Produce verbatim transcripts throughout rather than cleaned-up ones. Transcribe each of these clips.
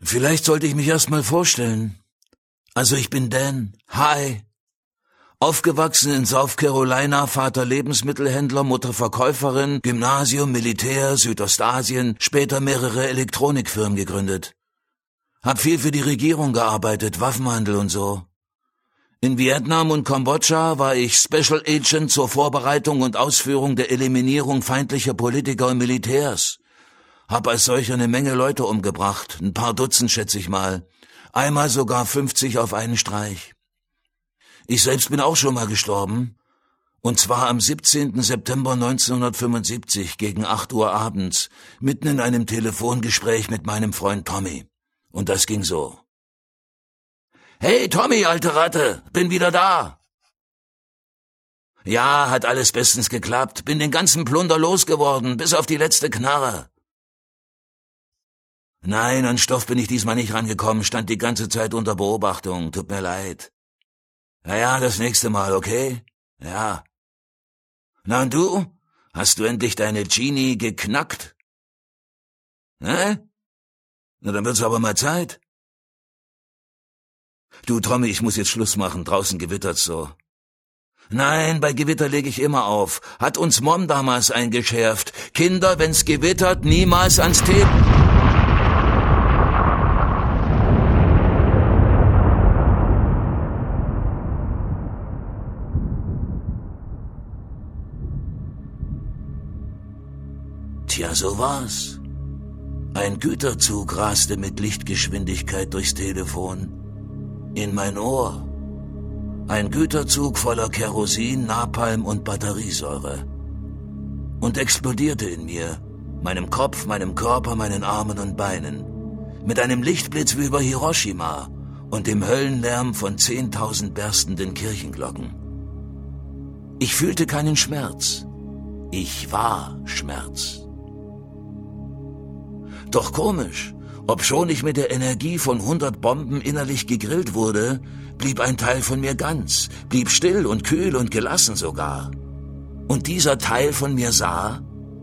Vielleicht sollte ich mich erst mal vorstellen. Also ich bin Dan. Hi. Aufgewachsen in South Carolina, Vater Lebensmittelhändler, Mutter Verkäuferin, Gymnasium, Militär, Südostasien, später mehrere Elektronikfirmen gegründet. Hab viel für die Regierung gearbeitet, Waffenhandel und so. In Vietnam und Kambodscha war ich Special Agent zur Vorbereitung und Ausführung der Eliminierung feindlicher Politiker und Militärs. Hab als solcher eine Menge Leute umgebracht, ein paar Dutzend schätze ich mal. Einmal sogar fünfzig auf einen Streich. Ich selbst bin auch schon mal gestorben. Und zwar am siebzehnten September neunzehnhundertfünfundsiebzig gegen acht Uhr abends, mitten in einem Telefongespräch mit meinem Freund Tommy. Und das ging so. »Hey Tommy, alte Ratte, bin wieder da!« »Ja, hat alles bestens geklappt, bin den ganzen Plunder losgeworden, bis auf die letzte Knarre.« »Nein, an Stoff bin ich diesmal nicht rangekommen, stand die ganze Zeit unter Beobachtung, tut mir leid.« »Ja, ja, das nächste Mal, okay?« »Ja.« »Na und du? Hast du endlich deine Genie geknackt?« »Hä? Na, dann wird's aber mal Zeit.« »Du, Tommy, ich muss jetzt Schluss machen, draußen gewittert's so.« »Nein, bei Gewitter lege ich immer auf. Hat uns Mom damals eingeschärft. Kinder, wenn's gewittert, niemals ans Telefon.« Tja, so war's. Ein Güterzug raste mit Lichtgeschwindigkeit durchs Telefon. In mein Ohr. Ein Güterzug voller Kerosin, Napalm und Batteriesäure. Und explodierte in mir, meinem Kopf, meinem Körper, meinen Armen und Beinen. Mit einem Lichtblitz wie über Hiroshima und dem Höllenlärm von zehntausend berstenden Kirchenglocken. Ich fühlte keinen Schmerz. Ich war Schmerz. Doch komisch, obschon ich mit der Energie von hundert Bomben innerlich gegrillt wurde, blieb ein Teil von mir ganz, blieb still und kühl und gelassen sogar. Und dieser Teil von mir sah...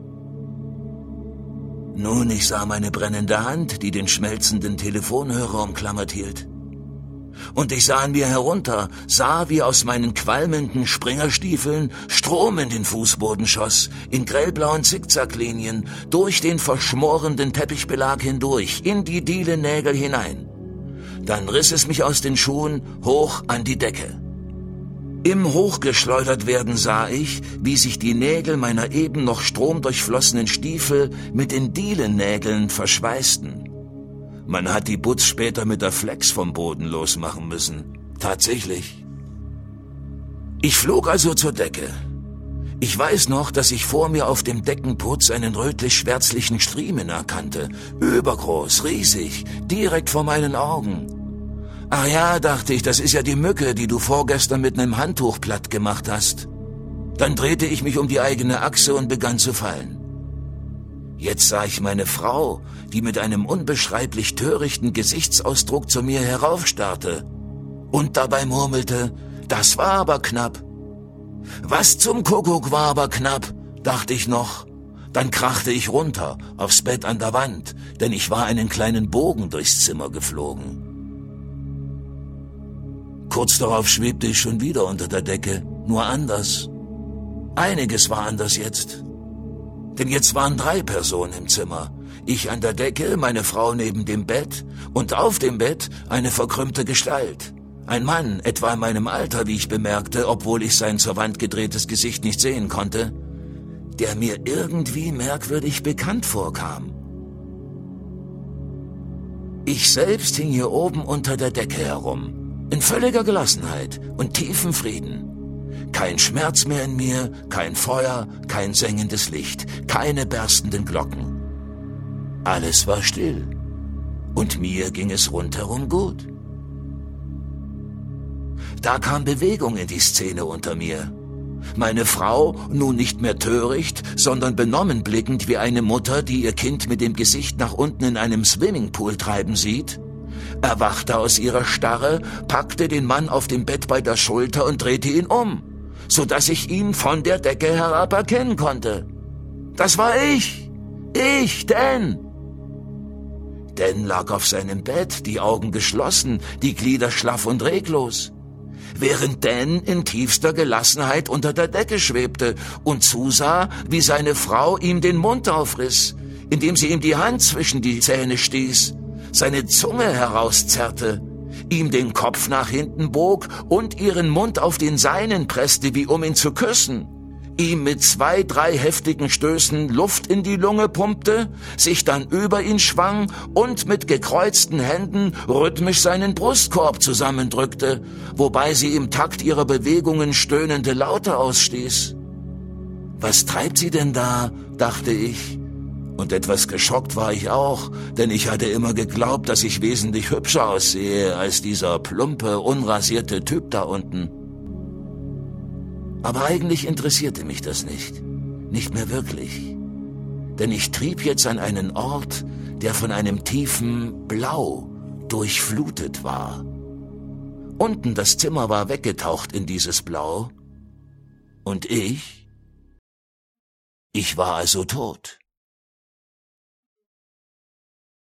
Nun, ich sah meine brennende Hand, die den schmelzenden Telefonhörer umklammert hielt. Und ich sah an mir herunter, sah, wie aus meinen qualmenden Springerstiefeln Strom in den Fußboden schoss, in grellblauen Zickzacklinien, durch den verschmorenden Teppichbelag hindurch, in die Dielennägel hinein. Dann riss es mich aus den Schuhen hoch an die Decke. Im Hochgeschleudert werden sah ich, wie sich die Nägel meiner eben noch stromdurchflossenen Stiefel mit den Dielennägeln verschweißten. Man hat die Butz später mit der Flex vom Boden losmachen müssen. Tatsächlich. Ich flog also zur Decke. Ich weiß noch, dass ich vor mir auf dem Deckenputz einen rötlich-schwärzlichen Striemen erkannte. Übergroß, riesig, direkt vor meinen Augen. Ach ja, dachte ich, das ist ja die Mücke, die du vorgestern mit einem Handtuch platt gemacht hast. Dann drehte ich mich um die eigene Achse und begann zu fallen. Jetzt sah ich meine Frau, die mit einem unbeschreiblich törichten Gesichtsausdruck zu mir heraufstarrte und dabei murmelte, das war aber knapp. Was zum Kuckuck war aber knapp, dachte ich noch. Dann krachte ich runter, aufs Bett an der Wand, denn ich war einen kleinen Bogen durchs Zimmer geflogen. Kurz darauf schwebte ich schon wieder unter der Decke, nur anders. Einiges war anders jetzt. Denn jetzt waren drei Personen im Zimmer. Ich an der Decke, meine Frau neben dem Bett und auf dem Bett eine verkrümmte Gestalt. Ein Mann, etwa in meinem Alter, wie ich bemerkte, obwohl ich sein zur Wand gedrehtes Gesicht nicht sehen konnte, der mir irgendwie merkwürdig bekannt vorkam. Ich selbst hing hier oben unter der Decke herum, in völliger Gelassenheit und tiefem Frieden. Kein Schmerz mehr in mir, kein Feuer, kein sengendes Licht, keine berstenden Glocken. Alles war still und mir ging es rundherum gut. Da kam Bewegung in die Szene unter mir. Meine Frau, nun nicht mehr töricht, sondern benommen blickend wie eine Mutter, die ihr Kind mit dem Gesicht nach unten in einem Swimmingpool treiben sieht, erwachte aus ihrer Starre, packte den Mann auf dem Bett bei der Schulter und drehte ihn um, so dass ich ihn von der Decke herab erkennen konnte. Das war ich, ich, Dan. Dan lag auf seinem Bett, die Augen geschlossen, die Glieder schlaff und reglos, während Dan in tiefster Gelassenheit unter der Decke schwebte und zusah, wie seine Frau ihm den Mund aufriss, indem sie ihm die Hand zwischen die Zähne stieß, seine Zunge herauszerrte, ihm den Kopf nach hinten bog und ihren Mund auf den seinen presste, wie um ihn zu küssen, ihm mit zwei, drei heftigen Stößen Luft in die Lunge pumpte, sich dann über ihn schwang und mit gekreuzten Händen rhythmisch seinen Brustkorb zusammendrückte, wobei sie im Takt ihrer Bewegungen stöhnende Laute ausstieß. »Was treibt sie denn da?« dachte ich. Und etwas geschockt war ich auch, denn ich hatte immer geglaubt, dass ich wesentlich hübscher aussehe als dieser plumpe, unrasierte Typ da unten. Aber eigentlich interessierte mich das nicht, nicht mehr wirklich, denn ich trieb jetzt an einen Ort, der von einem tiefen Blau durchflutet war. Unten das Zimmer war weggetaucht in dieses Blau, und ich, ich war also tot.